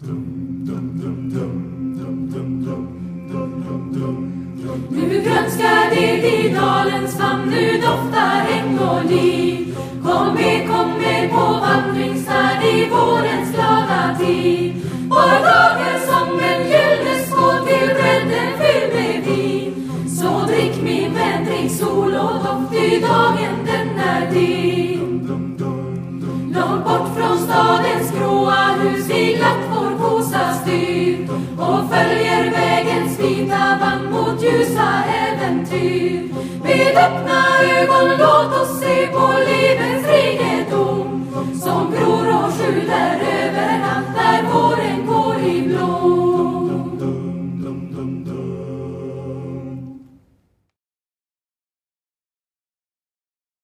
Nu grönskar det i dalens famn, nu doftar häng och liv. Kom med på vandringsfärd i vårens glada tid. Vår dag är som en gyllene skål till bredden fylld med vin. Så drick min vän, drick sol och doft, i dagen den är din. Långt bort från stadens gråa hus vi glatt vår kosa styr och följer vägens vita band mot ljusa äventyr. Med öppna ögon låt oss se på livets